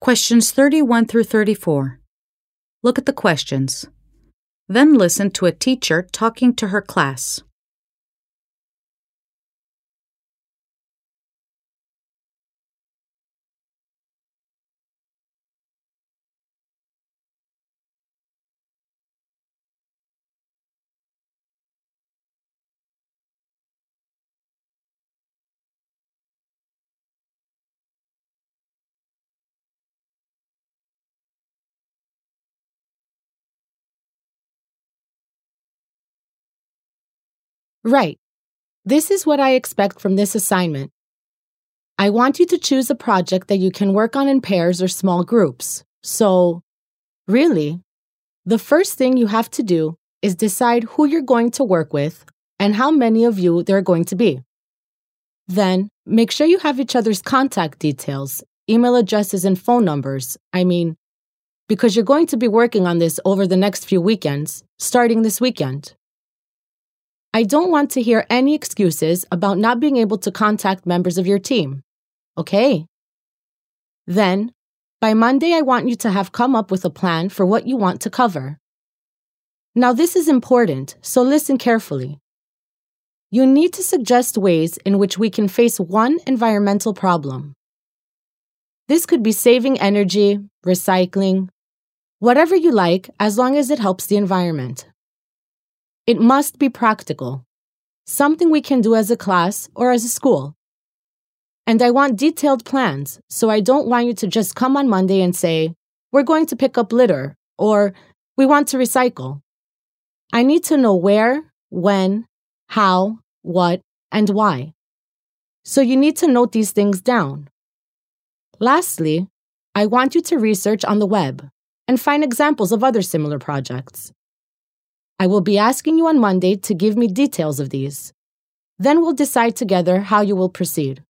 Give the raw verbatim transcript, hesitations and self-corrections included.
Questions thirty-one through thirty-four. Look at the questions. Then listen to a teacher talking to her class. Right. This is what I expect from this assignment. I want you to choose a project that you can work on in pairs or small groups. So, really, the first thing you have to do is decide who you're going to work with and how many of you there are going to be. Then, make sure you have each other's contact details, email addresses, and phone numbers. I mean, because you're going to be working on this over the next few weekends, starting this weekend. I don't want to hear any excuses about not being able to contact members of your team. Okay? Then, by Monday, I want you to have come up with a plan for what you want to cover. Now, this is important, so listen carefully. You need to suggest ways in which we can face one environmental problem. This could be saving energy, recycling, whatever you like, as long as it helps the environment. It must be practical, something we can do as a class or as a school. And I want detailed plans, so I don't want you to just come on Monday and say, we're going to pick up litter, or we want to recycle. I need to know where, when, how, what, and why. So you need to note these things down. Lastly, I want you to research on the web and find examples of other similar projects. I will be asking you on Monday to give me details of these. Then we'll decide together how you will proceed.